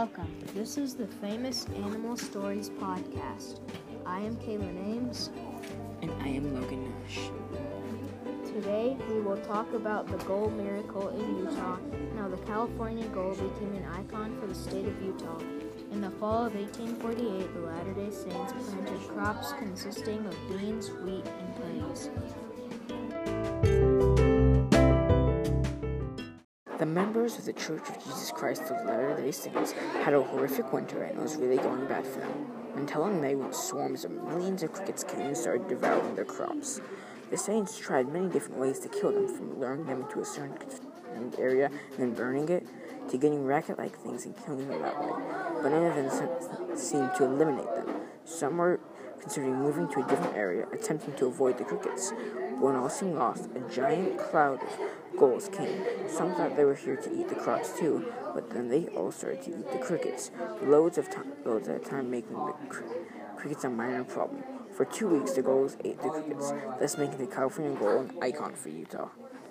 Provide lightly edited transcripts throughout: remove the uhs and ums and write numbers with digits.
Welcome. This is the Famous Animal Stories podcast. I am Kayla Ames. And I am Logan Nash. Today we will talk about the Gull miracle in Utah and how the California gull became an icon for the state of Utah. In the fall of 1848, the Latter-day Saints planted crops consisting of beans, wheat, and plains. The members of the Church of Jesus Christ of Latter-day Saints had a horrific winter, and it was really going bad for them, until in May when swarms of millions of crickets came and started devouring their crops. The Saints tried many different ways to kill them, from luring them into a certain area and then burning it, to getting racket-like things and killing them that way, but none of them seemed to eliminate them. Some were considering moving to a different area, attempting to avoid the crickets. When all seemed lost, a giant cloud of gulls came. Some thought they were here to eat the crops too, but then they all started to eat the crickets, loads at a time, making the crickets a minor problem. For 2 weeks, the gulls ate the crickets, thus making the California gull an icon for Utah.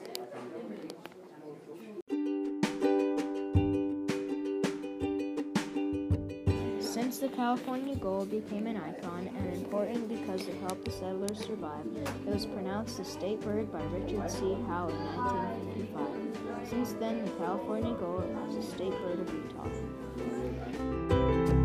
Since the California gull became an icon and important because it helped the settlers survive, it was pronounced the state bird by Richard C. Howe in 1955. Since then, the California gull is the state bird of Utah.